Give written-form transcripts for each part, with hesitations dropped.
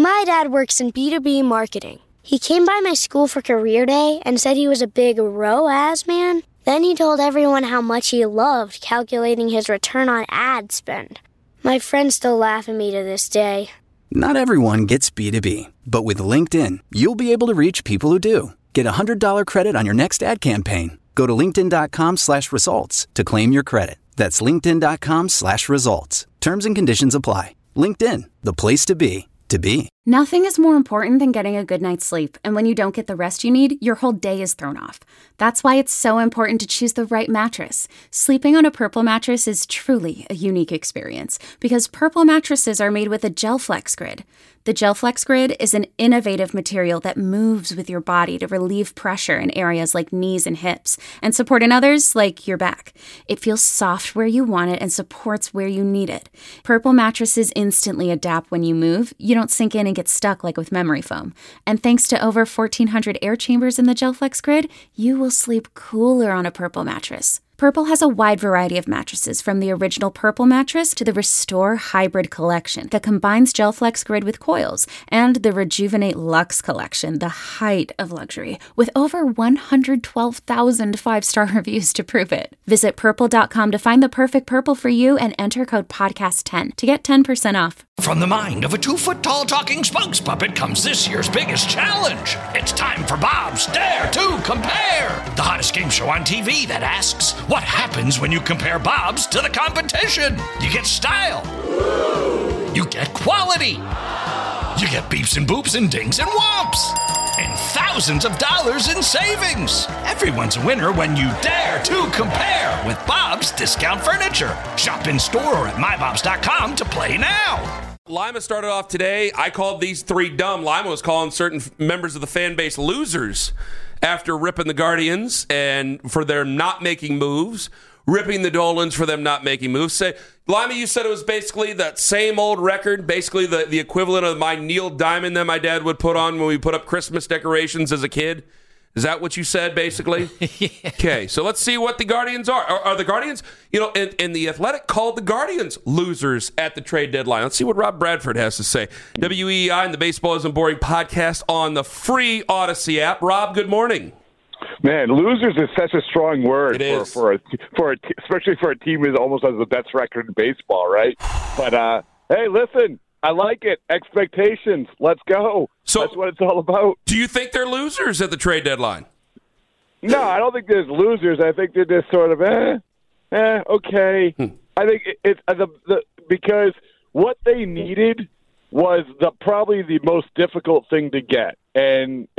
My dad works in B2B marketing. He came by my school for career day and said he was a big ROAS man. Then he told everyone how much he loved calculating his return on ad spend. My friends still laugh at me to this day. Not everyone gets B2B, but with LinkedIn, you'll be able to reach people who do. Get a $100 credit on your next ad campaign. Go to linkedin.com/results to claim your credit. That's linkedin.com/results. Terms and conditions apply. LinkedIn, the place to be, to be. Nothing is more important than getting a good night's sleep, and when you don't get the rest you need, your whole day is thrown off. That's why it's so important to choose the right mattress. Sleeping on a Purple mattress is truly a unique experience, because Purple mattresses are made with a GelFlex Grid. The GelFlex Grid is an innovative material that moves with your body to relieve pressure in areas like knees and hips, and support in others like your back. It feels soft where you want it and supports where you need it. Purple mattresses instantly adapt when you move. You don't sink in and get stuck like with memory foam. And thanks to over 1,400 air chambers in the GelFlex Grid, you will sleep cooler on a Purple mattress. Purple has a wide variety of mattresses, from the original Purple mattress to the Restore Hybrid collection that combines GelFlex Grid with coils, and the Rejuvenate Luxe collection, the height of luxury, with over 112,000 five-star reviews to prove it. Visit purple.com to find the perfect Purple for you and enter code podcast10 to get 10% off. From the mind of a 2-foot-tall talking spokes puppet comes this year's biggest challenge. It's time for Bob's Dare to Compare, the hottest game show on TV that asks, what happens when you compare Bob's to the competition? You get style. You get quality. You get beeps and boops and dings and whomps. And thousands of dollars in savings. Everyone's a winner when you dare to compare with Bob's Discount Furniture. Shop in store or at mybobs.com to play now. Lima started off today. I called these three dumb. Lima was calling certain members of the fan base losers after ripping the Guardians and for their not making moves, ripping the Dolans for them not making moves. Lima, you said it was basically that same old record, basically the equivalent of my Neil Diamond that my dad would put on when we put up Christmas decorations as a kid. Is that what you said, basically? Yeah. Okay, so let's see what the Guardians are. Are the Guardians, and the Athletic called the Guardians losers at the trade deadline. Let's see what Rob Bradford has to say. WEEI and the Baseball Isn't Boring podcast on the free Odyssey app. Rob, good morning. Man, losers is such a strong word especially for a team that almost has the best record in baseball, right? But hey, listen, I like it. Expectations. Let's go. So that's what it's all about. Do you think they're losers at the trade deadline? No, I don't think there's losers. I think they're just sort of okay. I think it's because what they needed was probably the most difficult thing to get, and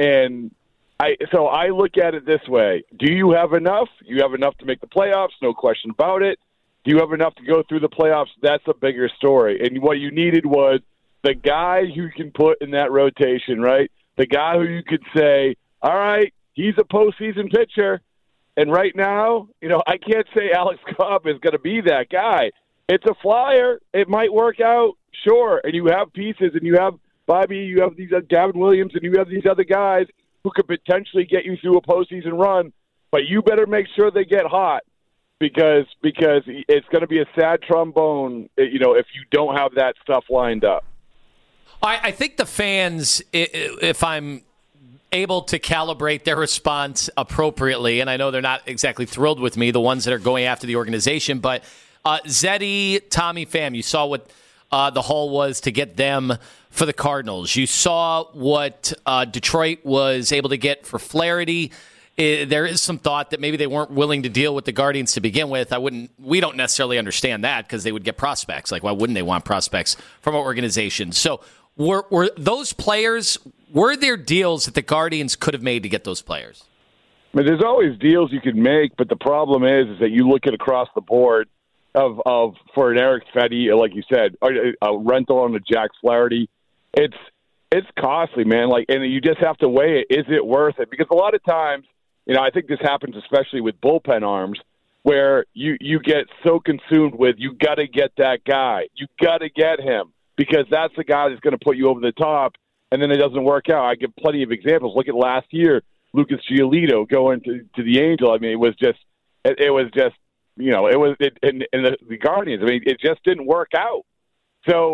I look at it this way: do you have enough? You have enough to make the playoffs, no question about it. Do you have enough to go through the playoffs? That's a bigger story. And what you needed was the guy who you can put in that rotation, right? The guy who you could say, all right, he's a postseason pitcher. And right now, I can't say Alex Cobb is going to be that guy. It's a flyer. It might work out, sure. And you have pieces, and you have Bobby, you have these Gavin Williams, and you have these other guys who could potentially get you through a postseason run. But you better make sure they get hot. Because it's going to be a sad trombone, if you don't have that stuff lined up. I think the fans, if I'm able to calibrate their response appropriately, and I know they're not exactly thrilled with me, the ones that are going after the organization, but Zeddy, Tommy Pham, you saw what the haul was to get them for the Cardinals. You saw what Detroit was able to get for Flaherty. There is some thought that maybe they weren't willing to deal with the Guardians to begin with. We don't necessarily understand that because they would get prospects. Like, why wouldn't they want prospects from an organization? So were those players, were there deals that the Guardians could have made to get those players? I mean, there's always deals you can make, but the problem is that you look at across the board of for an Eric Fedde, like you said, a rental on a Jack Flaherty. It's costly, man. And you just have to weigh it. Is it worth it? Because a lot of times, I think this happens especially with bullpen arms, where you get so consumed with, you got to get that guy. You got to get him because that's the guy that's going to put you over the top, and then it doesn't work out. I give plenty of examples. Look at last year, Lucas Giolito going to the Angel. I mean, it was just and the Guardians. I mean, it just didn't work out. So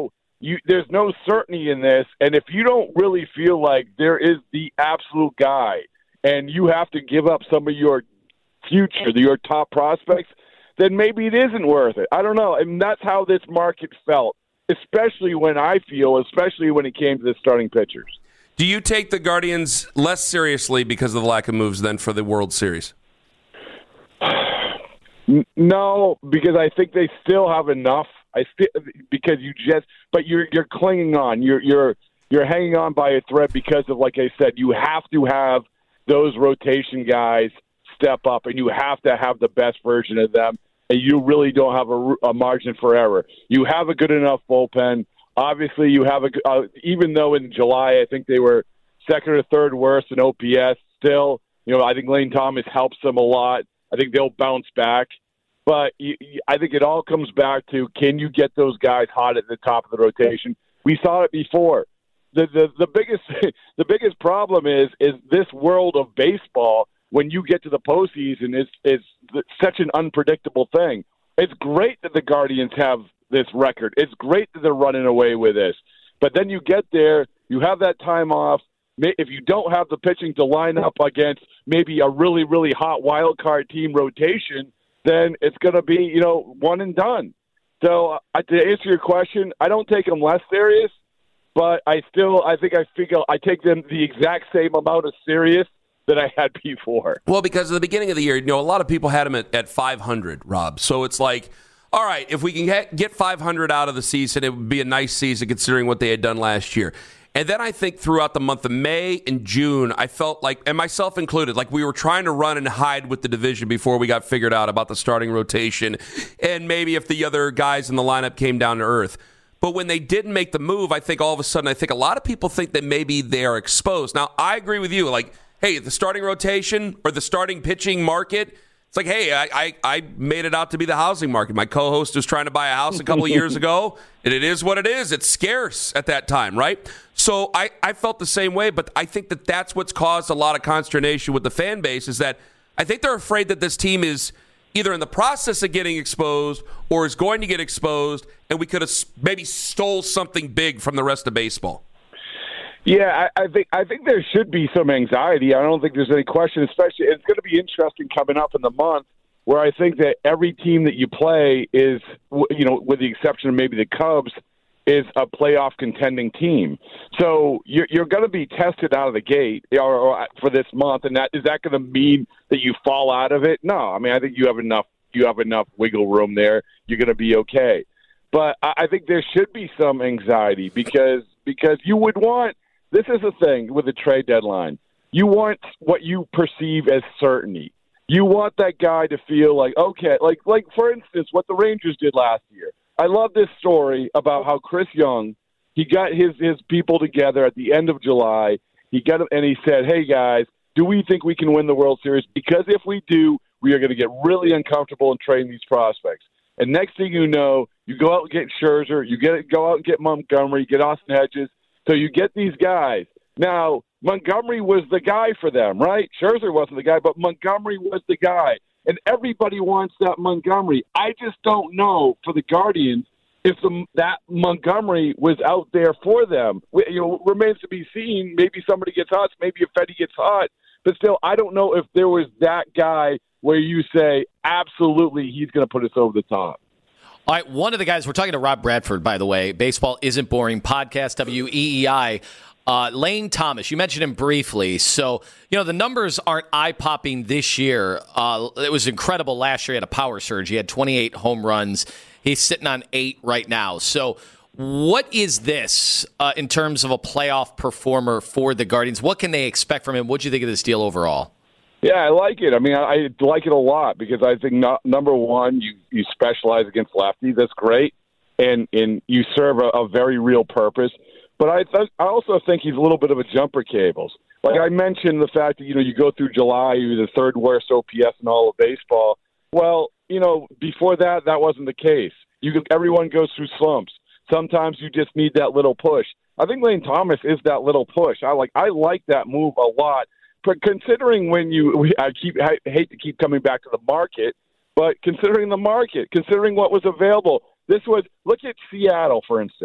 there's no certainty in this, and if you don't really feel like there is the absolute guy, and you have to give up some of your future, your top prospects, then maybe it isn't worth it. I don't know, and that's how this market felt, especially when it came to the starting pitchers. Do you take the Guardians less seriously because of the lack of moves than for the World Series? No, because I think they still have enough. But you're clinging on. You're hanging on by a thread because of, like I said, you have to have those rotation guys step up, and you have to have the best version of them. And you really don't have a margin for error. You have a good enough bullpen. Obviously, you have even though in July I think they were second or third worst in OPS. Still, I think Lane Thomas helps them a lot. I think they'll bounce back. But I think it all comes back to, can you get those guys hot at the top of the rotation? We saw it before. The biggest problem is this world of baseball. When you get to the postseason, is such an unpredictable thing. It's great that the Guardians have this record. It's great that they're running away with this. But then you get there, you have that time off. If you don't have the pitching to line up against maybe a really, really hot wild card team rotation, then it's going to be, one and done. So to answer your question, I don't take them less serious, but I feel I take them the exact same amount of serious that I had before. Well, because at the beginning of the year, a lot of people had them at 500, Rob. So it's like, all right, if we can get 500 out of the season, it would be a nice season considering what they had done last year. And then I think throughout the month of May and June, I felt like, and myself included, like we were trying to run and hide with the division before we got figured out about the starting rotation and maybe if the other guys in the lineup came down to earth. But when they didn't make the move, I think all of a sudden, a lot of people think that maybe they are exposed. Now, I agree with you. Like, hey, the starting rotation or the starting pitching market, it's like, hey, I made it out to be the housing market. My co-host was trying to buy a house a couple of years ago, and it is what it is. It's scarce at that time, right? So I felt the same way, but I think that that's what's caused a lot of consternation with the fan base is that I think they're afraid that this team is either in the process of getting exposed or is going to get exposed, and we could have maybe stole something big from the rest of baseball. Yeah, I think there should be some anxiety. I don't think there's any question, especially it's going to be interesting coming up in the month where I think that every team that you play is, with the exception of maybe the Cubs, is a playoff contending team. So you're going to be tested out of the gate or for this month, and is that going to mean that you fall out of it? No, I mean I think you have enough wiggle room there. You're going to be okay. But I think there should be some anxiety because you would want. This is the thing with the trade deadline. You want what you perceive as certainty. You want that guy to feel like, okay, like for instance, what the Rangers did last year. I love this story about how Chris Young, he got his people together at the end of July. He got them, and he said, hey, guys, do we think we can win the World Series? Because if we do, we are going to get really uncomfortable in trading these prospects. And next thing you know, you go out and get Scherzer, go out and get Montgomery, get Austin Hedges. So you get these guys. Now, Montgomery was the guy for them, right? Scherzer wasn't the guy, but Montgomery was the guy. And everybody wants that Montgomery. I just don't know for the Guardians if that Montgomery was out there for them. Remains to be seen. Maybe somebody gets hot. Maybe if Fetty gets hot. But still, I don't know if there was that guy where you say, absolutely, he's going to put us over the top. All right, one of the guys, we're talking to Rob Bradford, by the way, Baseball Isn't Boring podcast, WEEI. Lane Thomas, you mentioned him briefly. So, the numbers aren't eye-popping this year. It was incredible last year. He had a power surge. He had 28 home runs. He's sitting on 8 right now. So what is this in terms of a playoff performer for the Guardians? What can they expect from him? What do you think of this deal overall? Yeah, I like it. I mean, I like it a lot because I think, number one, you specialize against lefties. That's great. And you serve a very real purpose. But I also think he's a little bit of a jumper cables. Like I mentioned the fact that, you go through July, you're the third worst OPS in all of baseball. Well, before that wasn't the case. Everyone goes through slumps. Sometimes you just need that little push. I think Lane Thomas is that little push. I like that move a lot. But considering I hate to keep coming back to the market, but considering the market, considering what was available, look at Seattle, for instance.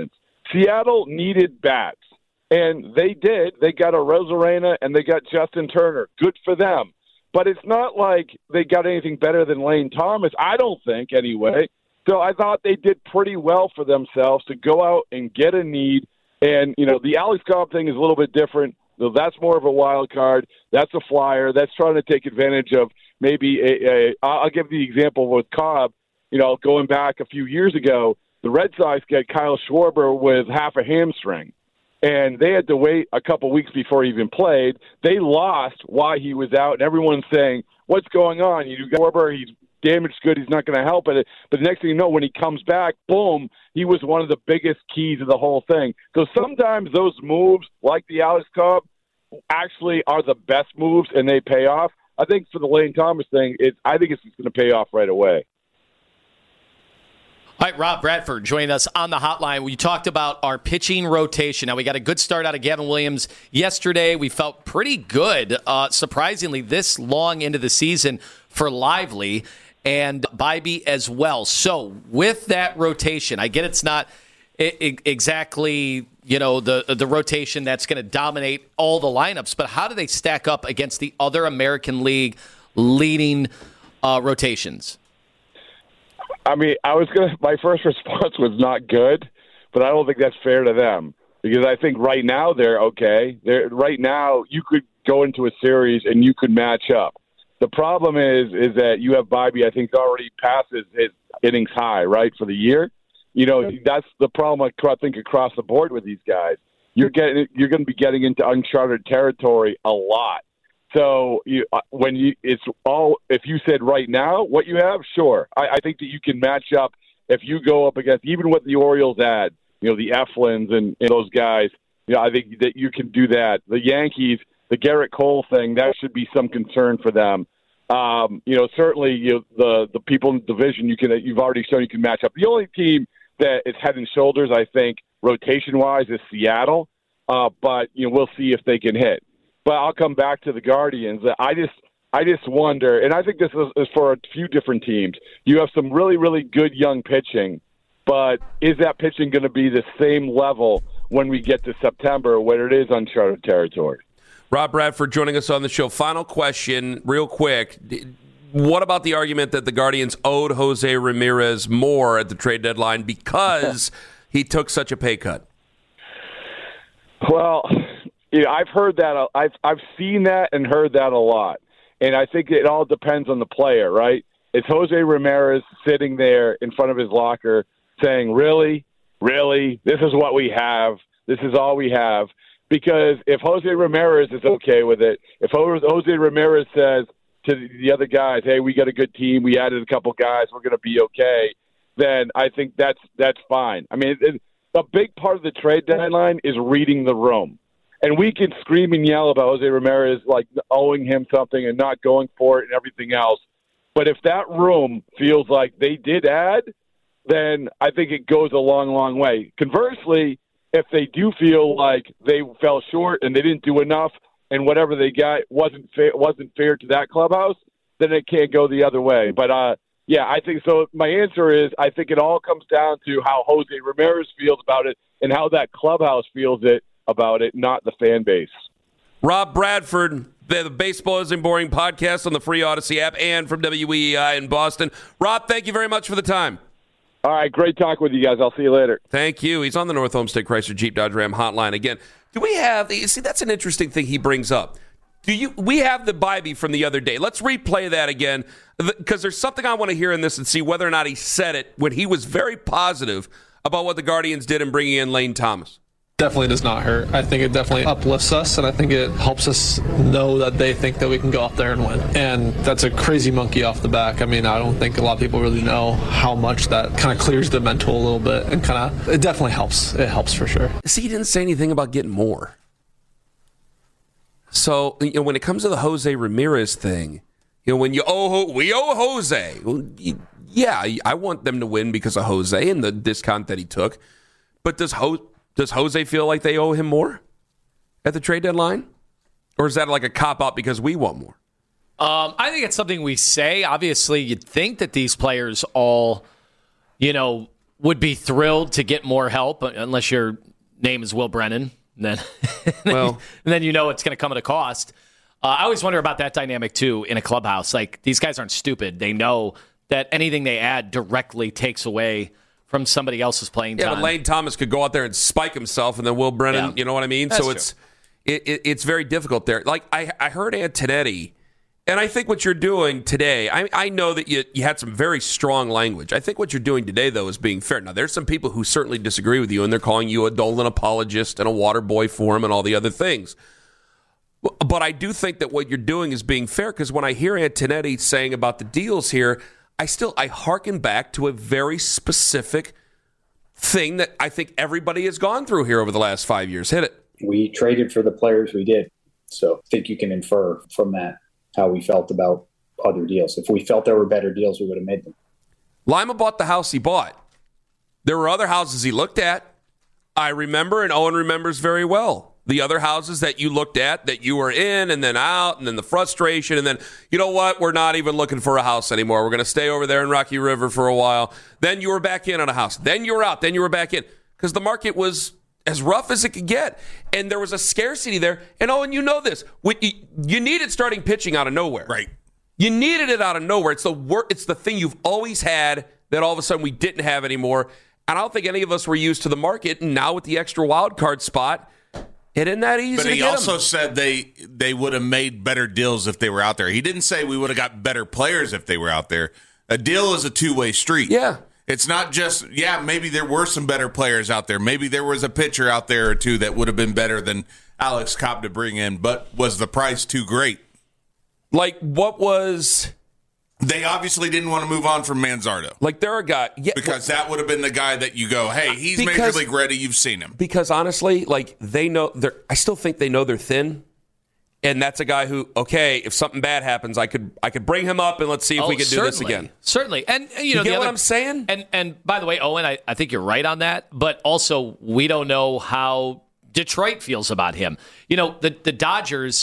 Seattle needed bats, and they did. They got a Rosarena, and they got Justin Turner. Good for them. But it's not like they got anything better than Lane Thomas, I don't think, anyway. So I thought they did pretty well for themselves to go out and get a need. And, the Alex Cobb thing is a little bit different. So that's more of a wild card. That's a flyer. That's trying to take advantage of maybe I'll give the example with Cobb. Going back a few years ago, the Red Sox got Kyle Schwarber with half a hamstring, and they had to wait a couple weeks before he even played. They lost why he was out, and everyone's saying, what's going on? You got Schwarber, he's damaged good, he's not going to help it. But the next thing you know, when he comes back, boom, he was one of the biggest keys of the whole thing. So sometimes those moves, like the Alex Cobb, actually are the best moves, and they pay off. I think for the Lane Thomas thing, I think it's going to pay off right away. All right, Rob Bradford joining us on the hotline. We talked about our pitching rotation. Now, we got a good start out of Gavin Williams yesterday. We felt pretty good, surprisingly, this long into the season for Lively and Bybee as well. So with that rotation, I get it's not exactly the rotation that's going to dominate all the lineups, but how do they stack up against the other American League leading rotations? I mean, my first response was not good, but I don't think that's fair to them because I think right now they're okay. Right now you could go into a series and you could match up. The problem is that you have Bybee, I think, already passes his innings high, right, for the year. That's the problem I think across the board with these guys. You're going to be getting into uncharted territory a lot. So if you said right now what you have, sure. I think that you can match up if you go up against even what the Orioles add, the Eflins and those guys. I think that you can do that. The Yankees, the Garrett Cole thing, that should be some concern for them. Certainly the people in the division you've already shown you can match up. The only team that is head and shoulders, I think, rotation wise, is Seattle. But we'll see if they can hit. But I'll come back to the Guardians. I just wonder, and I think this is for a few different teams. You have some really, really good young pitching, but is that pitching going to be the same level when we get to September when it is uncharted territory? Rob Bradford joining us on the show. Final question, real quick. What about the argument that the Guardians owed Jose Ramirez more at the trade deadline because he took such a pay cut? Well, I've heard that. I've seen that and heard that a lot. And I think it all depends on the player, right? Is Jose Ramirez sitting there in front of his locker saying, really? Really? This is what we have. This is all we have. Because if Jose Ramirez is okay with it, if Jose Ramirez says to the other guys, hey, we got a good team, we added a couple guys, we're going to be okay, then I think that's fine. I mean, a big part of the trade deadline is reading the room. And we can scream and yell about Jose Ramirez, like owing him something and not going for it and everything else. But if that room feels like they did add, then I think it goes a long, long way. Conversely, if they do feel like they fell short and they didn't do enough and whatever they got wasn't fair to that clubhouse, then it can't go the other way. But, I think so. My answer is I think it all comes down to how Jose Ramirez feels about it and how that clubhouse feels about it, not the fan base. Rob Bradford, the Baseball Isn't Boring podcast on the free Odyssey app and from WEEI in Boston. Rob, thank you very much for the time. All right, great talk with you guys. I'll see you later. Thank you. He's on the North Homestead Chrysler Jeep Dodge Ram hotline again. Do we have, see, that's an interesting thing he brings up. We have the Bybee from the other day. Let's replay that again because there's something I want to hear in this and see whether or not he said it when he was very positive about what the Guardians did in bringing in Lane Thomas. Definitely does not hurt. I think it definitely uplifts us, and I think it helps us know that they think that we can go out there and win. And that's a crazy monkey off the back. I mean, I don't think a lot of people really know how much that kind of clears the mental a little bit, and it definitely helps. It helps for sure. See, he didn't say anything about getting more. So, when it comes to the Jose Ramirez thing, when we owe Jose. Well, yeah, I want them to win because of Jose and the discount that he took. But does Jose feel like they owe him more at the trade deadline? Or is that like a cop-out because we want more? I think it's something we say. Obviously, you'd think that these players all, would be thrilled to get more help, unless your name is Will Brennan. Then, and then you know it's going to come at a cost. I always wonder about that dynamic, too, in a clubhouse. Like, these guys aren't stupid. They know that anything they add directly takes away from somebody else's playing time. Yeah, but Lane Thomas could go out there and spike himself, and then Will Brennan, you know what I mean? That's so true. it's very difficult there. Like, I heard Antonetti, and I think what you're doing today, I know that you had some very strong language. I think what you're doing today, though, is being fair. Now, there's some people who certainly disagree with you, and they're calling you a Dolan apologist and a water boy for him and all the other things. But I do think that what you're doing is being fair, because when I hear Antonetti saying about the deals here, I hearken back to a very specific thing that I think everybody has gone through here over the last 5 years. Hit it. We traded for the players we did. So I think you can infer from that how we felt about other deals. If we felt there were better deals, we would have made them. Lima bought the house he bought. There were other houses he looked at. I remember, and Owen remembers very well, the other houses that you looked at, that you were in and then out, and then the frustration, and then, you know what, we're not even looking for a house anymore. We're going to stay over there in Rocky River for a while. Then you were back in on a house. Then you were out. Then you were back in. Because the market was as rough as it could get. And there was a scarcity there. And, Owen, you know this. You needed starting pitching out of nowhere. Right. You needed it out of nowhere. It's the thing you've always had that all of a sudden we didn't have anymore. And I don't think any of us were used to the market. And now with the extra wild card spot, it isn't that easy. But to he get also them. said they would have made better deals if they were out there. He didn't say we would have got better players if they were out there. A deal is a two-way street. Yeah. It's not just, maybe there were some better players out there. Maybe there was a pitcher out there or two that would have been better than Alex Cobb to bring in, but was the price too great? Like, what was... They obviously didn't want to move on from Manzardo. Like, they're a guy... Yeah, because that would have been the guy that you go, hey, he's Major League ready, you've seen him. Because, honestly, like, they know... I still think they know they're thin. And that's a guy who, okay, if something bad happens, I could bring him up and let's see if we can do this again. Certainly. And you get what I'm saying? And by the way, Owen, I think you're right on that. But also, we don't know how Detroit feels about him. You know, the Dodgers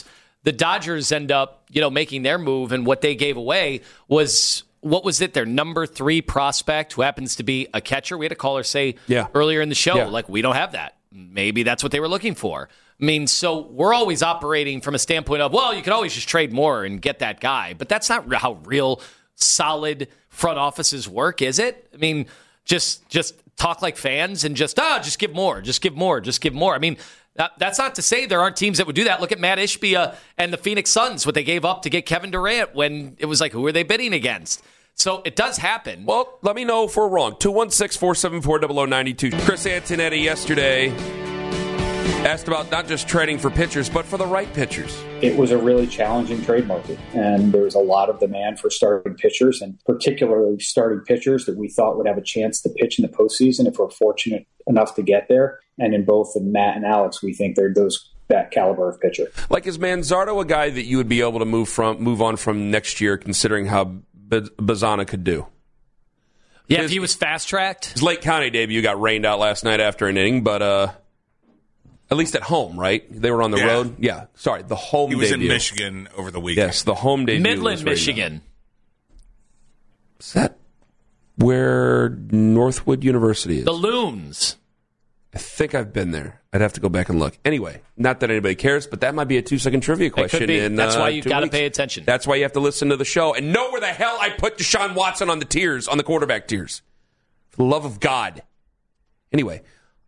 end up, making their move, and what they gave away was, what was it, their number 3 prospect, who happens to be a catcher. We had a caller say earlier in the show, like, we don't have that. Maybe that's what they were looking for. I mean, so we're always operating from a standpoint of, well, you can always just trade more and get that guy. But that's not how real solid front offices work, is it? I mean, just talk like fans and just give more, just give more, just give more. I mean, that's not to say there aren't teams that would do that. Look at Matt Ishbia and the Phoenix Suns, what they gave up to get Kevin Durant when it was like, who are they bidding against? So it does happen. Well, let me know if we're wrong. 216-474-0092. Chris Antonetti yesterday asked about not just trading for pitchers, but for the right pitchers. It was a really challenging trade market, and there was a lot of demand for starting pitchers, and particularly starting pitchers that we thought would have a chance to pitch in the postseason if we're fortunate enough to get there. And in both Matt and Alex, we think they're that caliber of pitcher. Like, is Manzardo a guy that you would be able to move on from next year, considering how Bazana could do? Yeah, if he was fast-tracked. His Lake County debut got rained out last night after an inning, but at least at home, right? They were on the road. Yeah, sorry, the home debut. He was in Michigan over the weekend. Yes, the home debut. Midland, Michigan. Is that where Northwood University is? The Loons. I think I've been there. I'd have to go back and look. Anyway, not that anybody cares, but that might be a 2-second trivia question. It could be. That's why you've got to pay attention. That's why you have to listen to the show and know where the hell I put Deshaun Watson on the tiers, on the quarterback tiers. For the love of God. Anyway,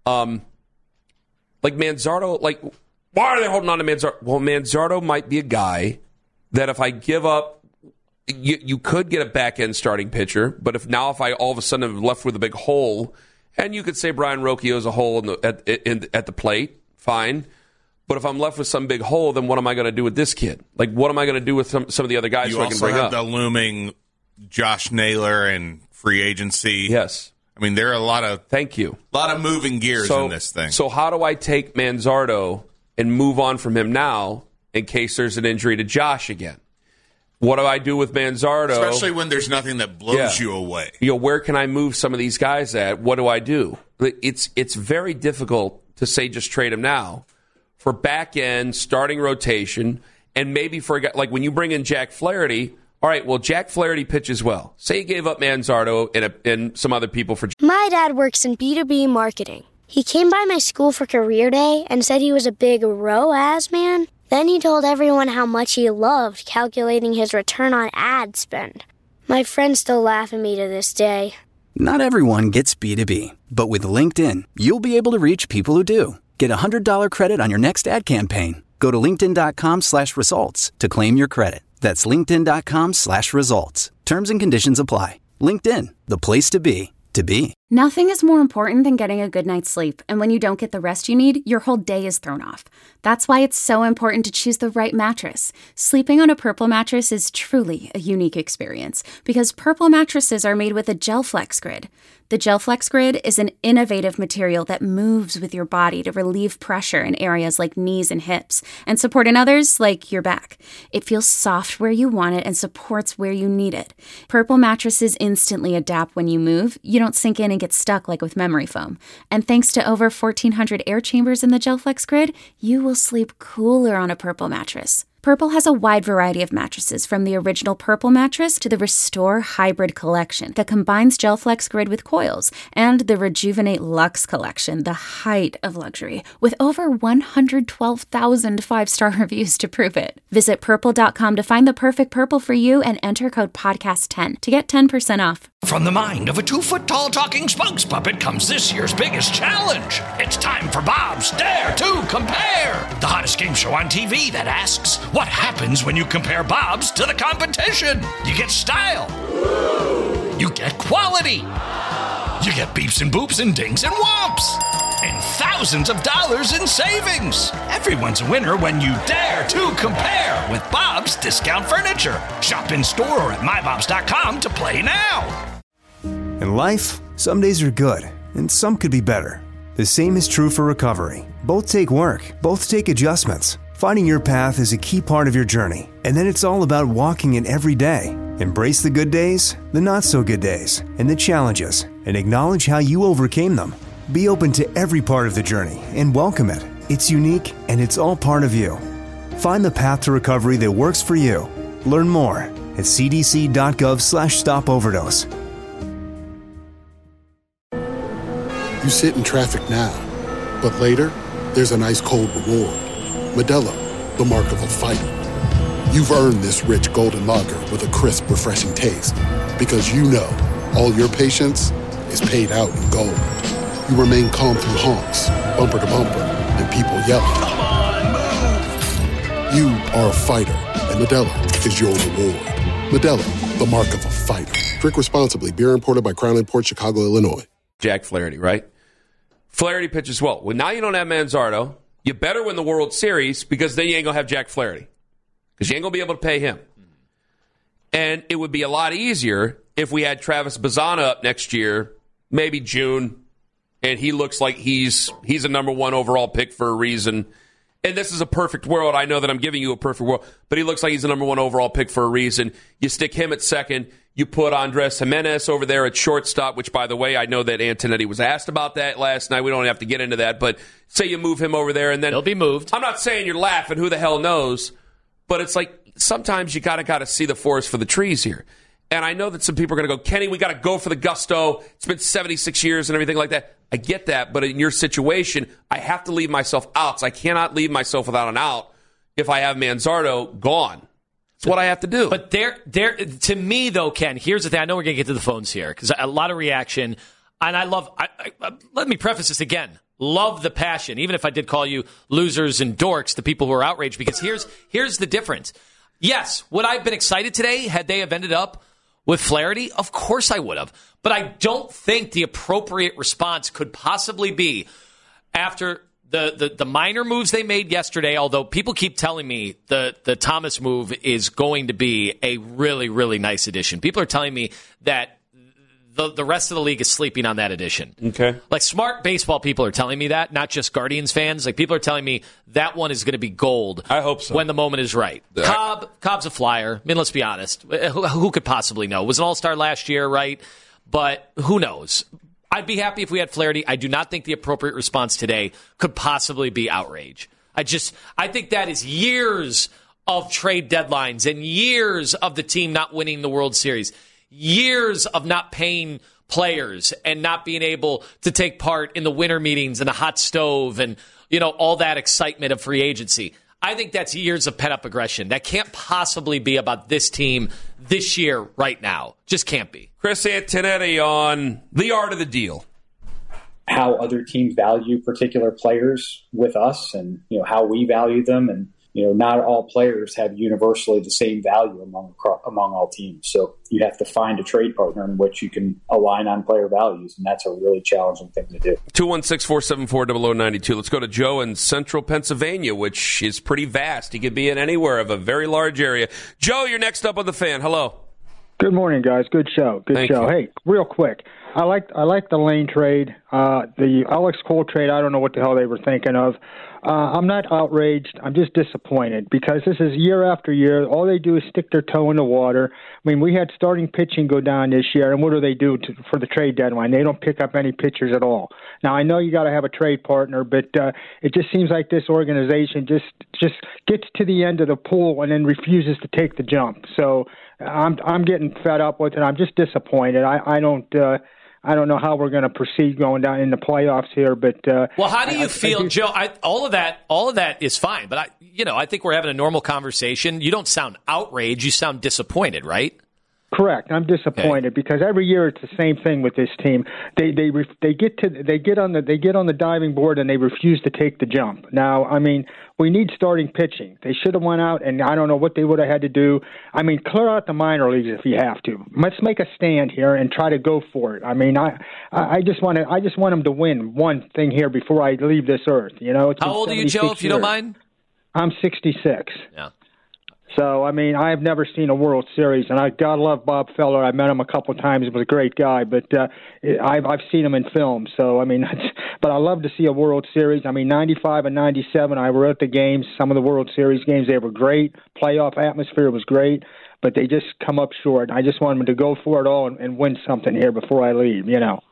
like Manzardo, like, why are they holding on to Manzardo? Well, Manzardo might be a guy that if I give up, you could get a back-end starting pitcher, but if I all of a sudden am left with a big hole, and you could say Brian Rocchio is a hole at the plate, fine. But if I'm left with some big hole, then what am I going to do with this kid? Like, what am I going to do with some of the other guys who I can bring up? You also have the looming Josh Naylor and free agency. Yes. I mean, there are a lot of moving gears in this thing. So how do I take Manzardo and move on from him now in case there's an injury to Josh again? What do I do with Manzardo? Especially when there's nothing that blows you away. Where can I move some of these guys at? What do I do? It's very difficult to say just trade him now for back end starting rotation, and maybe for a guy like when you bring in Jack Flaherty. All right, well, Jack Flaherty pitches well. Say he gave up Manzardo and some other people for... My dad works in B2B marketing. He came by my school for career day and said he was a big ROAS man. Then he told everyone how much he loved calculating his return on ad spend. My friends still laugh at me to this day. Not everyone gets B2B, but with LinkedIn, you'll be able to reach people who do. Get a $100 credit on your next ad campaign. Go to linkedin.com/results to claim your credit. That's linkedin.com/results. Terms and conditions apply. LinkedIn, the place to be, to be. Nothing is more important than getting a good night's sleep, and when you don't get the rest you need, your whole day is thrown off. That's why it's so important to choose the right mattress. Sleeping on a Purple mattress is truly a unique experience, because Purple mattresses are made with a GelFlex Grid. The GelFlex Grid is an innovative material that moves with your body to relieve pressure in areas like knees and hips, and support in others like your back. It feels soft where you want it and supports where you need it. Purple mattresses instantly adapt when you move. You don't sink in and get stuck like with memory foam. And thanks to over 1,400 air chambers in the GelFlex Grid, you will sleep cooler on a Purple mattress. Purple has a wide variety of mattresses, from the original Purple mattress to the Restore Hybrid collection that combines GelFlex Grid with coils, and the Rejuvenate Luxe collection, the height of luxury, with over 112,000 five-star reviews to prove it. Visit Purple.com to find the perfect Purple for you and enter code PODCAST10 to get 10% off. From the mind of a 2-foot-tall talking spokes puppet comes this year's biggest challenge. It's time for Bob's Dare to Compare, the hottest game show on TV that asks, what happens when you compare Bob's to the competition? You get style. You get quality. You get beeps and boops and dings and whomps. And thousands of dollars in savings. Everyone's a winner when you dare to compare with Bob's Discount Furniture. Shop in store or at mybobs.com to play now. In life, some days are good, and some could be better. The same is true for recovery. Both take work, both take adjustments. Finding your path is a key part of your journey, and then it's all about walking it every day. Embrace the good days, the not-so-good days, and the challenges, and acknowledge how you overcame them. Be open to every part of the journey and welcome it. It's unique, and it's all part of you. Find the path to recovery that works for you. Learn more at cdc.gov/stopoverdose. You sit in traffic now, but later, there's an ice-cold reward. Modelo, the mark of a fighter. You've earned this rich golden lager with a crisp, refreshing taste. Because you know, all your patience is paid out in gold. You remain calm through honks, bumper to bumper, and people yelling. Come on, move! You are a fighter, and Modelo is your reward. Modelo, the mark of a fighter. Drink responsibly. Beer imported by Crown Imports, Chicago, Illinois. Jack Flaherty, right? Flaherty pitches well. Well, now you don't have Manzardo. You better win the World Series, because then you ain't going to have Jack Flaherty. Because you ain't going to be able to pay him. And it would be a lot easier if we had Travis Bazzana up next year, maybe June, and he looks like he's a number one overall pick for a reason. And this is a perfect world. I know that I'm giving you a perfect world, but he looks like he's a number one overall pick for a reason. You stick him at second. You put Andres Jimenez over there at shortstop, which, by the way, I know that Antonetti was asked about that last night. We don't have to get into that, but say you move him over there, and then he'll be moved. I'm not saying you're laughing. Who the hell knows? But it's like sometimes you gotta see the forest for the trees here. And I know that some people are going to go, Kenny, we got to go for the gusto. It's been 76 years and everything like that. I get that, but in your situation, I have to leave myself out. So I cannot leave myself without an out if I have Manzardo gone. It's what I have to do. But there, to me, though, Ken, here's the thing. I know we're going to get to the phones here because a lot of reaction. And I love, let me preface this again. Love the passion. Even if I did call you losers and dorks, the people who are outraged, because here's the difference. Yes, would I have been excited today had they have ended up with Flaherty? Of course I would have. But I don't think the appropriate response could possibly be after the minor moves they made yesterday, although people keep telling me the Thomas move is going to be a really, really nice addition. People are telling me that the rest of the league is sleeping on that addition. Okay. Like smart baseball people are telling me that, not just Guardians fans. Like people are telling me that one is going to be gold. I hope so. When the moment is right. Cobb's a flyer. I mean, let's be honest. Who could possibly know? Was an all-star last year, right? But who knows? I'd be happy if we had Flaherty. I do not think the appropriate response today could possibly be outrage. I think that is years of trade deadlines and years of the team not winning the World Series, years of not paying players and not being able to take part in the winter meetings and the hot stove and, all that excitement of free agency. I think that's years of pent-up aggression. That can't possibly be about this team this year right now. Just can't be. Chris Antonetti on the art of the deal. How other teams value particular players with us and, how we value them. And, not all players have universally the same value among all teams. So you have to find a trade partner in which you can align on player values, and that's a really challenging thing to do. 216-474-0092. Let's go to Joe in central Pennsylvania, which is pretty vast. He could be in anywhere of a very large area. Joe, you're next up on the Fan. Hello. Good morning, guys. Good show. Thank you. Hey, real quick, I like the Lane trade, the Alex Cole trade. I don't know what the hell they were thinking of. I'm not outraged. I'm just disappointed because this is year after year. All they do is stick their toe in the water. I mean, we had starting pitching go down this year, and what do they do for the trade deadline? They don't pick up any pitchers at all. Now, I know you got to have a trade partner, but it just seems like this organization just gets to the end of the pool and then refuses to take the jump. So I'm getting fed up with it. I'm just disappointed. I don't know how we're going to proceed going down in the playoffs here, but well, how do you feel, Joe? All of that is fine, but I think we're having a normal conversation. You don't sound outraged; you sound disappointed, right? Correct. I'm disappointed because every year it's the same thing with this team. They get on the diving board and they refuse to take the jump. Now, I mean, we need starting pitching. They should have went out, and I don't know what they would have had to do. I mean, clear out the minor leagues if you have to. Let's make a stand here and try to go for it. I mean, I just want them to win one thing here before I leave this earth. How old are you, Joe? If you don't mind. I'm 66. Yeah. So, I mean, I've never seen a World Series, and God love Bob Feller. I met him a couple of times. He was a great guy, but I've seen him in film. So, I mean, but I love to see a World Series. I mean, 95 and 97, I were at the games, some of the World Series games. They were great. Playoff atmosphere was great, but they just come up short. I just want them to go for it all and win something here before I leave,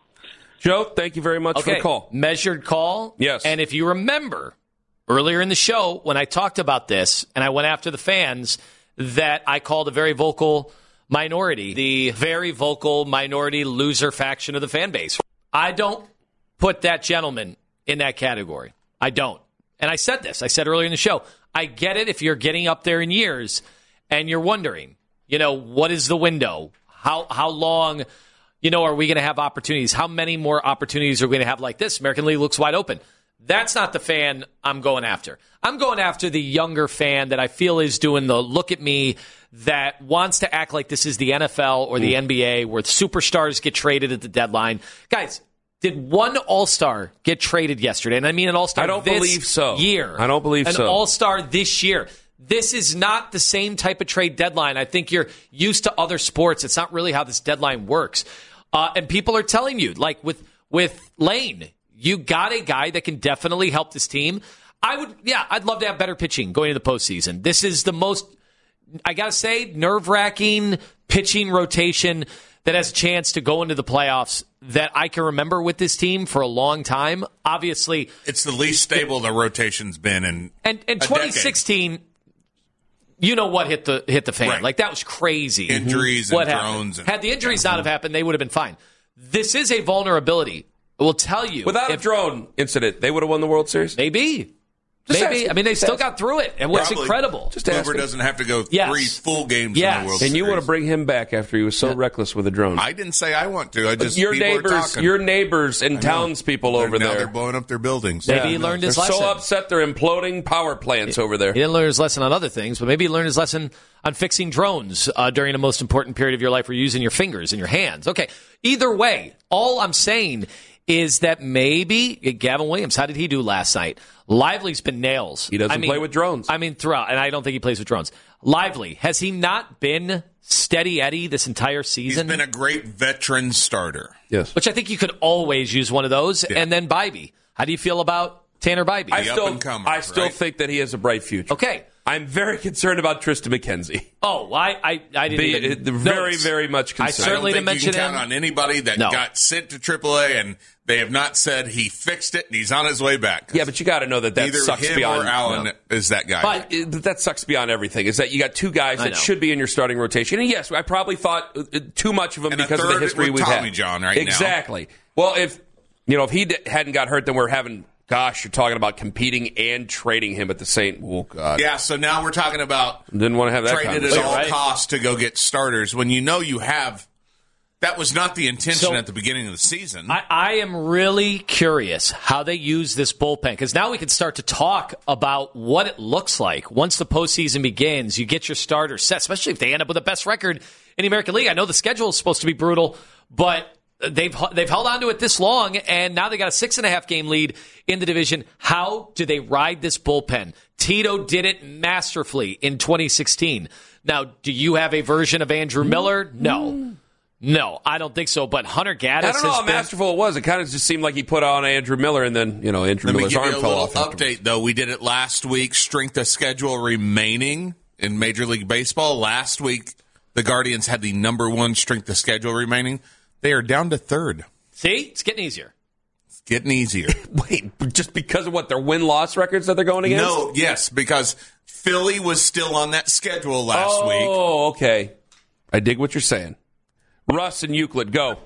Joe, thank you very much for the call. Measured call. Yes. And if you remember, earlier in the show, when I talked about this and I went after the fans that I called a very vocal minority, the very vocal minority loser faction of the fan base. I don't put that gentleman in that category. I don't. And I said this. I said earlier in the show, I get it if you're getting up there in years and you're wondering, what is the window? How long, are we going to have opportunities? How many more opportunities are we going to have like this? American League looks wide open. That's not the fan I'm going after. I'm going after the younger fan that I feel is doing the look at me, that wants to act like this is the NFL or the NBA where superstars get traded at the deadline. Guys, did one All-Star get traded yesterday? And I mean an All-Star I don't believe so. Year. I don't believe so. An All-Star this year. This is not the same type of trade deadline. I think you're used to other sports. It's not really how this deadline works. And people are telling you, like with Lane, you got a guy that can definitely help this team. I'd love to have better pitching going into the postseason. This is the most, I got to say, nerve-wracking pitching rotation that has a chance to go into the playoffs that I can remember with this team for a long time. Obviously, it's the least stable the rotation's been in. And 2016, what hit the fan? Right. Like that was crazy. Injuries and drones. Had the injuries not have happened, they would have been fine. This is a vulnerability. Will tell you. Without a drone incident, they would have won the World Series? Maybe. I mean, they still got through it. And what's incredible. Kluber doesn't have to go 3 full games in the World Series. And you want to bring him back after he was so reckless with a drone. I didn't say I want to. I just your neighbors and townspeople over there. Now they're blowing up their buildings. Maybe he learned his lesson. They're so upset they're imploding power plants over there. He didn't learn his lesson on other things, but maybe he learned his lesson on fixing drones during the most important period of your life where you're using your fingers and your hands. Okay. Either way, all I'm saying is that maybe Gavin Williams, how did he do last night? Lively's been nails. He doesn't play with drones. I mean, throughout, and I don't think he plays with drones. Lively, has he not been steady Eddie this entire season? He's been a great veteran starter. Yes. Which I think you could always use one of those. Yeah. And then Bybee. How do you feel about Tanner Bybee? I still think that he has a bright future. Okay. I'm very concerned about Tristan McKenzie. Oh, I didn't even very, very much concerned. I certainly didn't mention you can count on anybody that got sent to AAA, and they have not said he fixed it and he's on his way back. Yeah, but you got to know that sucks him beyond. Or Allen is that guy. But that sucks beyond everything. Is that you got two guys that should be in your starting rotation? And yes, I probably thought too much of them because of the history we've had. Tommy John now. Exactly. Well, if he hadn't got hurt, then we're having. Gosh, you're talking about competing and trading him at the same. Oh God. Yeah. So now we're talking about didn't want to have that trading it at all costs to go get starters when you know you have. That was not the intention at the beginning of the season. I am really curious how they use this bullpen, because now we can start to talk about what it looks like once the postseason begins. You get your starters set, especially if they end up with the best record in the American League. I know the schedule is supposed to be brutal, but they've held on to it this long, and now they got a 6.5 game lead in the division. How do they ride this bullpen? Tito did it masterfully in 2016. Now, do you have a version of Andrew Miller? No, I don't think so. But Hunter Gaddis, I don't know how masterful it was. It kind of just seemed like he put on Andrew Miller, and then Andrew Miller's arm fell off. Update though, we did it last week. Strength of schedule remaining in Major League Baseball. Last week, the Guardians had the number 1 strength of schedule remaining. They are down to 3rd. See, it's getting easier. It's getting easier. Wait, just because of what their win-loss records that they're going against? No, yes, because Philly was still on that schedule last week. Oh, okay. I dig what you're saying. Russ and Euclid, go.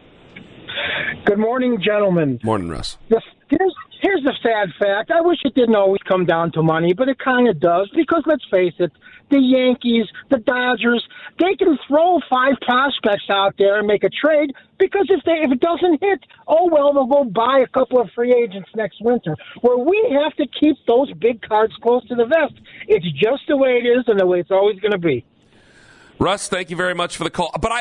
Good morning, gentlemen. Morning, Russ. Here's the sad fact. I wish it didn't always come down to money, but it kind of does, because let's face it, the Yankees, the Dodgers, they can throw 5 prospects out there and make a trade, because if it doesn't hit, they'll go buy a couple of free agents next winter. Where we have to keep those big cards close to the vest. It's just the way it is and the way it's always going to be. Russ, thank you very much for the call. But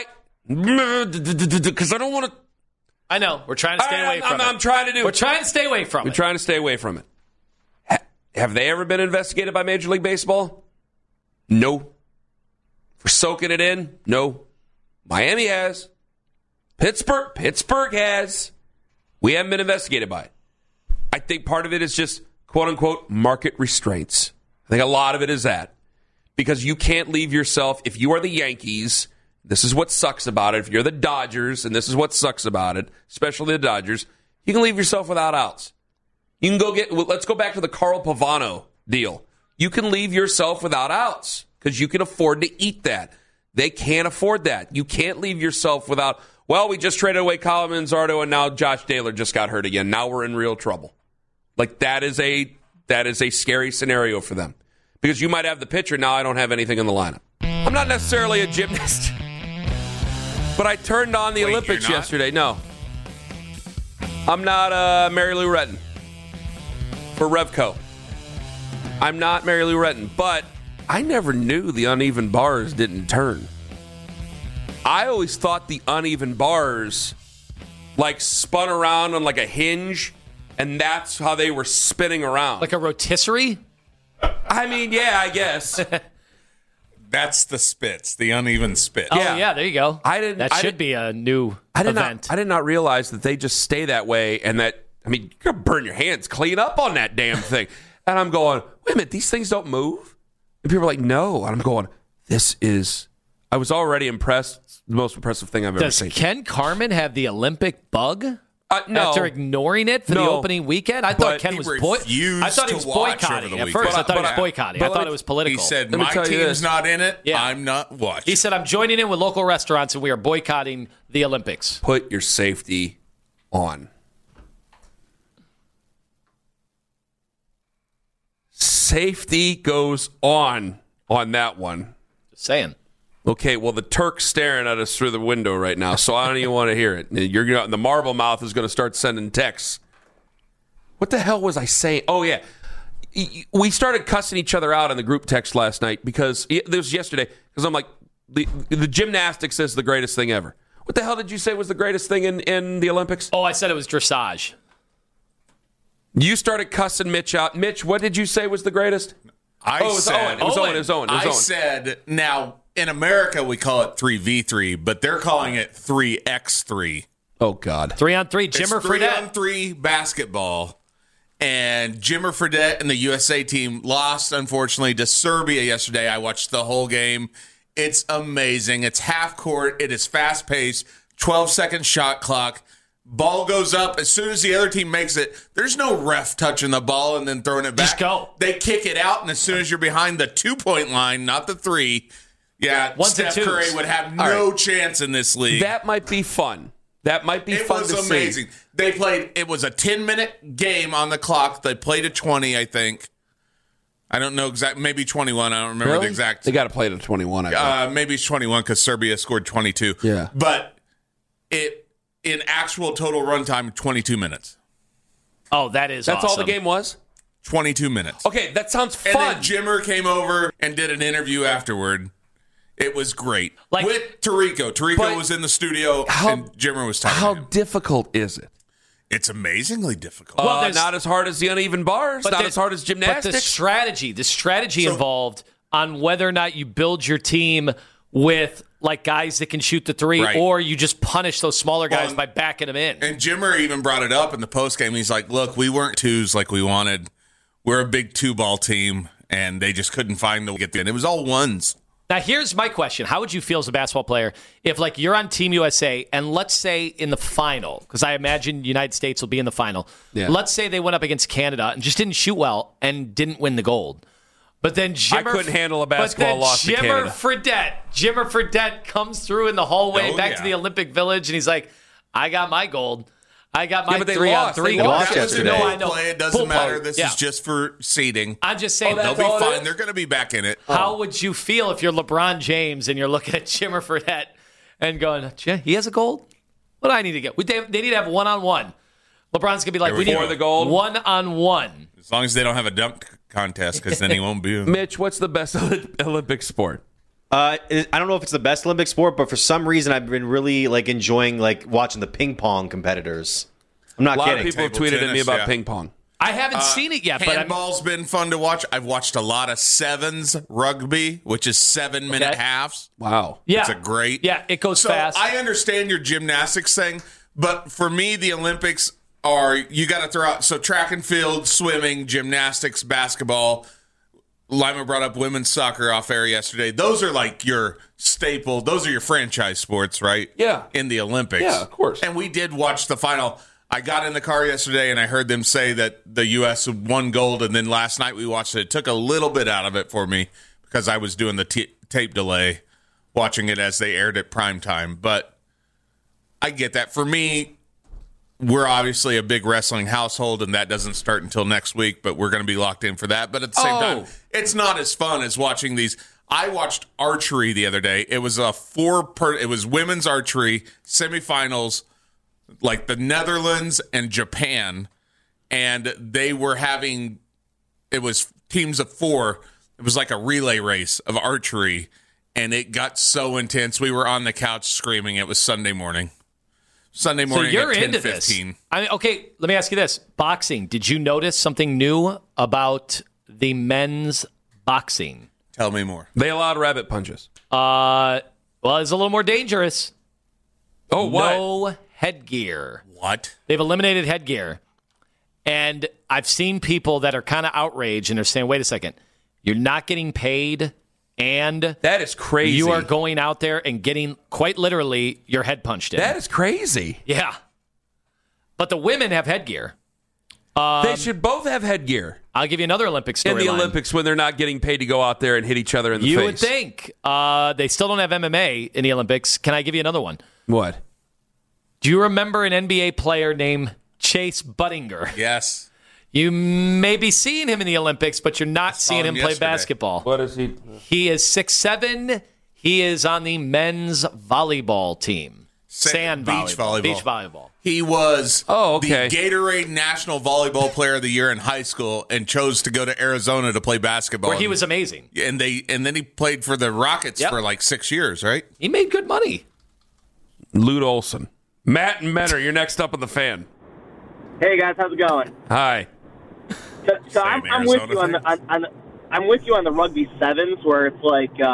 because I don't want to. I know. We're trying to stay away from it. I'm trying to do it. We're trying to stay away from it. We're trying to stay away from it. Have they ever been investigated by Major League Baseball? No. For soaking it in? No. Miami has. Pittsburgh has. We haven't been investigated by it. I think part of it is just, quote-unquote, market restraints. I think a lot of it is that. Because you can't leave yourself, if you are the Yankees, this is what sucks about it. If you're the Dodgers, and this is what sucks about it, especially the Dodgers, you can leave yourself without outs. You can let's go back to the Carl Pavano deal. You can leave yourself without outs because you can afford to eat that. They can't afford that. You can't leave yourself without, we just traded away Colin Manzardo and now Josh Taylor just got hurt again. Now we're in real trouble. Like that is a scary scenario for them because you might have the pitcher. Now I don't have anything in the lineup. I'm not necessarily a gymnast. But I turned on the Olympics yesterday. No. I'm not Mary Lou Retton for Revco. I'm not Mary Lou Retton. But I never knew the uneven bars didn't turn. I always thought the uneven bars spun around on like a hinge, and that's how they were spinning around. Like a rotisserie? I mean, yeah, I guess. That's the spits, the uneven spit. Oh, yeah, there you go. That should be a new event. I did not realize that they just stay that way and that, you're going to burn your hands clean up on that damn thing. And I'm going, wait a minute, these things don't move? And people are like, no. And I'm going, I was already impressed. It's the most impressive thing I've ever seen. Does Ken Carman have the Olympic bug? No. After ignoring it for the opening weekend? I thought Ken was boycotting. At first, I thought he was boycotting. I thought it was political. He said, my team's not in it. Yeah. I'm not watching. He said, I'm joining in with local restaurants and we are boycotting the Olympics. Put your safety on. Safety goes on that one. Just saying. Okay, well, the Turk's staring at us through the window right now, so I don't even want to hear it. The marble mouth is going to start sending texts. What the hell was I saying? Oh, yeah. We started cussing each other out in the group text last night because this was yesterday. Because I'm like, the gymnastics is the greatest thing ever. What the hell did you say was the greatest thing in the Olympics? Oh, I said it was dressage. You started cussing Mitch out. Mitch, what did you say was the greatest? It was Owen. I said, now, in America, we call it 3v3, but they're calling it 3x3. Oh, God. 3-on-3, Jimmer Fredette. 3-on-3 basketball. And Jimmer Fredette and the USA team lost, unfortunately, to Serbia yesterday. I watched the whole game. It's amazing. It's half court. It is fast-paced, 12-second shot clock. Ball goes up. As soon as the other team makes it, there's no ref touching the ball and then throwing it back. Just go. They kick it out, and as soon as you're behind the 2-point line, not the 3, Steph Curry would have no chance in this league. That might be fun. That might be fun to see. It was amazing. They played, it was a 10-minute game on the clock. They played at 20, I think. I don't know exactly, maybe 21. I don't remember the exact. They got to play to 21, I guess. Maybe it's 21 because Serbia scored 22. Yeah. But in actual total runtime, 22 minutes. Oh, that's all awesome. the game was? 22 minutes. Okay, that sounds fun. And then Jimmer came over and did an interview afterward. It was great. With Tirico. Tirico was in the studio and Jimmer was talking. How difficult is it? It's amazingly difficult. Well, not as hard as the uneven bars, not as hard as gymnastics. But the strategy involved on whether or not you build your team with guys that can shoot the 3, or you just punish those smaller guys by backing them in. And Jimmer even brought it up in the postgame. He's like, look, we weren't 2s like we wanted. We're a big 2-ball team, and they just couldn't find the way to get there. And it was all 1s. Now, here's my question. How would you feel as a basketball player if, you're on Team USA, and let's say in the final, because I imagine the United States will be in the final. Yeah. Let's say they went up against Canada and just didn't shoot well and didn't win the gold. But then I couldn't handle a basketball loss to Canada. Jimmer Fredette comes through in the hallway back to the Olympic Village, and he's like, I got my gold. I got my 3-on-3 gold. That was a no play. It doesn't matter. This is just for seeding. I'm just saying they'll be fine. They're going to be back in it. How would you feel if you're LeBron James and you're looking at Jimmer Fredette and going, he has a gold? What do I need to get? They need to have one-on-one. LeBron's going to be like, we need the gold. One-on-one. As long as they don't have a dunk contest, because then he won't be. Mitch, what's the best Olympic sport? I don't know if it's the best Olympic sport, but for some reason I've been really enjoying watching the ping pong competitors. I'm not kidding. A lot of people have tweeted at me about ping pong. I haven't seen it yet, but handball's been fun to watch. I've watched a lot of sevens rugby, which is 7-minute halves. Wow, yeah, it's great. Yeah, it goes fast. I understand your gymnastics thing, but for me, the Olympics are you got to throw out track and field, swimming, gymnastics, basketball. Lima brought up women's soccer off air yesterday. Those are your staple. Those are your franchise sports, right? Yeah. In the Olympics. Yeah, of course. And we did watch the final. I got in the car yesterday and I heard them say that the U.S. won gold. And then last night we watched it. It took a little bit out of it for me because I was doing the tape delay, watching it as they aired at prime time. But I get that. For me, we're obviously a big wrestling household, and that doesn't start until next week, but we're going to be locked in for that. But at the same time, it's not as fun as watching these. I watched archery the other day. It was it was women's archery semifinals, the Netherlands and Japan, and they were having, it was teams of 4. It was like a relay race of archery, and it got so intense. We were on the couch screaming. It was Sunday morning. So you're at 10:15. Into this. Okay, let me ask you this. Boxing. Did you notice something new about the men's boxing? Tell me more. They allowed rabbit punches. Well, it's a little more dangerous. Oh, what? No headgear. What? They've eliminated headgear. And I've seen people that are kind of outraged, and they're saying, wait a second, you're not getting paid, and that is crazy. You are going out there and getting, quite literally, your head punched in. That is crazy. Yeah. But the women have headgear. They should both have headgear. I'll give you another Olympic storyline. In the Olympics, when they're not getting paid to go out there and hit each other in the face. You would think. They still don't have MMA in the Olympics. Can I give you another one? What? Do you remember an NBA player named Chase Buttinger? Yes. You may be seeing him in the Olympics, but you're not seeing him play basketball. What is he? He is 6'7". He is on the men's volleyball team. Beach volleyball. He was the Gatorade National Volleyball Player of the Year in high school and chose to go to Arizona to play basketball. Where he was amazing. And then he played for the Rockets for 6 years, right? He made good money. Lute Olson. Matt and Menor, you're next up on the Fan. Hey guys, how's it going? Hi. So I'm with you I'm with you on the rugby sevens, where it's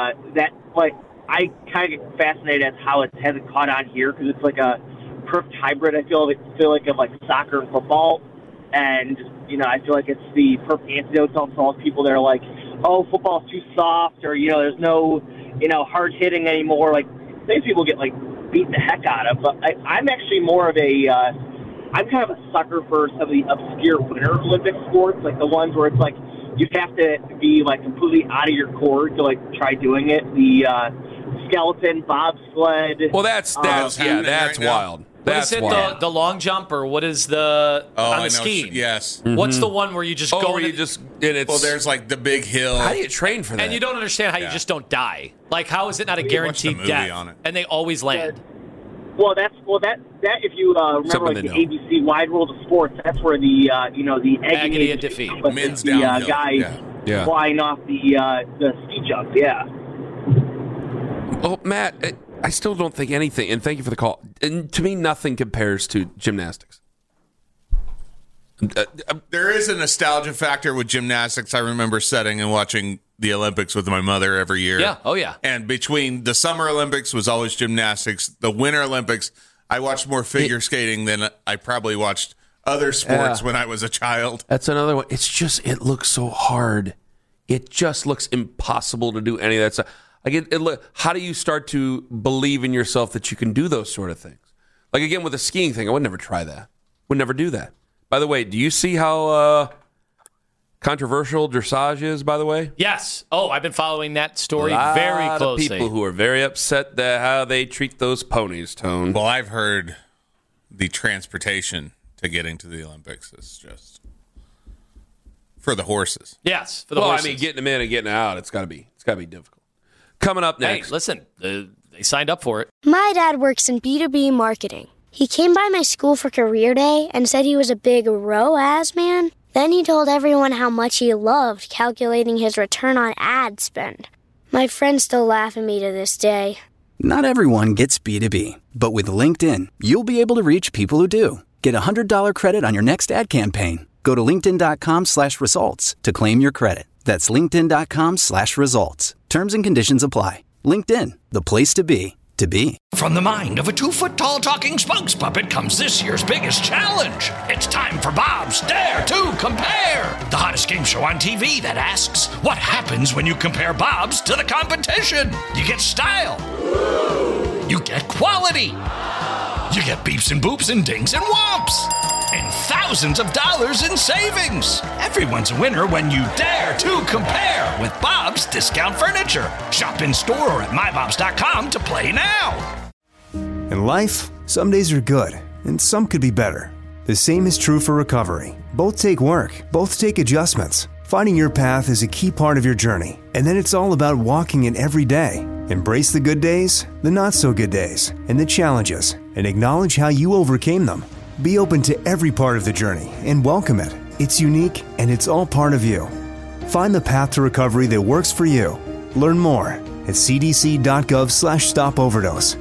I kind of get fascinated as how it hasn't caught on here, because it's like a perfect hybrid. I feel like of soccer and football. And, I feel like it's the perfect antidote to all those people that are like, oh, football's too soft, or, there's no, hard hitting anymore. Like, these people get, beat the heck out of. But I'm actually more of I'm kind of a sucker for some of the obscure Winter Olympic sports, like the ones where it's like you have to be completely out of your cord to try doing it. The skeleton, bobsled. Well, that's wild. What is it? The long jump, or what is the on the skiing? Yes. What's the one where you just go? Where you just it's there's the big hill. How do you train for that? And you don't understand how you just don't die. How is it not a guaranteed death? On it. And they always land. Well, that if you remember the ABC Wide World of Sports, that's where the the agony of defeat, men's downhill, guys flying off the ski jump. Yeah. Oh, Matt, I still don't think anything. And thank you for the call. And to me, nothing compares to gymnastics. There is a nostalgia factor with gymnastics. I remember sitting and watching the Olympics with my mother every year. Yeah. Oh, yeah. And between the Summer Olympics was always gymnastics. The Winter Olympics, I watched more figure skating than I probably watched other sports when I was a child. That's another one. It's just, it looks so hard. It just looks impossible to do any of that stuff. How do you start to believe in yourself that you can do those sort of things? Again, with the skiing thing, I would never try that. Would never do that. By the way, do you see how controversial dressage is, by the way? Yes. Oh, I've been following that story very closely. A lot of people who are very upset at how they treat those ponies, Tone. Well, I've heard the transportation to getting to the Olympics is just for the horses. Yes, for the horses. I mean, getting them in and getting out, it's got to be difficult. Coming up next. Hey, listen, they signed up for it. My dad works in B2B marketing. He came by my school for career day and said he was a big ROAS man. Then he told everyone how much he loved calculating his return on ad spend. My friends still laugh at me to this day. Not everyone gets B2B, but with LinkedIn, you'll be able to reach people who do. Get a $100 credit on your next ad campaign. Go to linkedin.com/results to claim your credit. That's linkedin.com/results. Terms and conditions apply. LinkedIn, the place to be, to be. From the mind of a 2-foot-tall talking spokes puppet comes this year's biggest challenge. It's time for Bob's Dare to Compare, the hottest game show on TV that asks, what happens when you compare Bob's to the competition? You get style. You get quality. You get beeps and boops and dings and whomps. And thousands of dollars in savings. Everyone's a winner when you dare to compare with Bob's Discount Furniture. Shop in store or at mybobs.com to play now. In life, some days are good, and some could be better. The same is true for recovery. Both take work, both take adjustments. Finding your path is a key part of your journey, and then it's all about walking it every day. Embrace the good days, the not so good days, and the challenges, and acknowledge how you overcame them. Be open to every part of the journey and welcome it. It's unique and it's all part of you. Find the path to recovery that works for you. Learn more at cdc.gov/stopoverdose.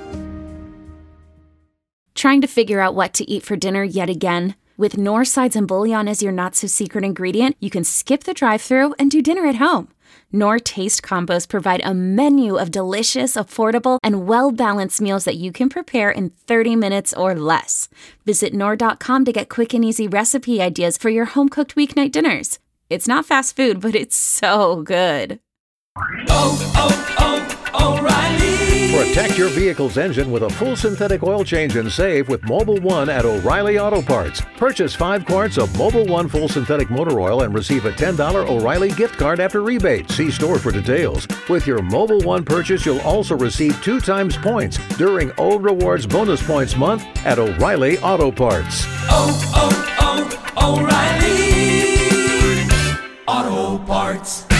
Trying to figure out what to eat for dinner yet again? With Knorr sides and bouillon as your not-so-secret ingredient, you can skip the drive-thru and do dinner at home. Knorr Taste Combos provide a menu of delicious, affordable, and well-balanced meals that you can prepare in 30 minutes or less. Visit Knorr.com to get quick and easy recipe ideas for your home-cooked weeknight dinners. It's not fast food, but it's so good. O'Reilly. Protect your vehicle's engine with a full synthetic oil change and save with Mobil 1 at O'Reilly Auto Parts. Purchase 5 quarts of Mobil 1 full synthetic motor oil and receive a $10 O'Reilly gift card after rebate. See store for details. With your Mobil 1 purchase, you'll also receive 2 times points during Old Rewards Bonus Points Month at O'Reilly Auto Parts. O'Reilly Auto Parts.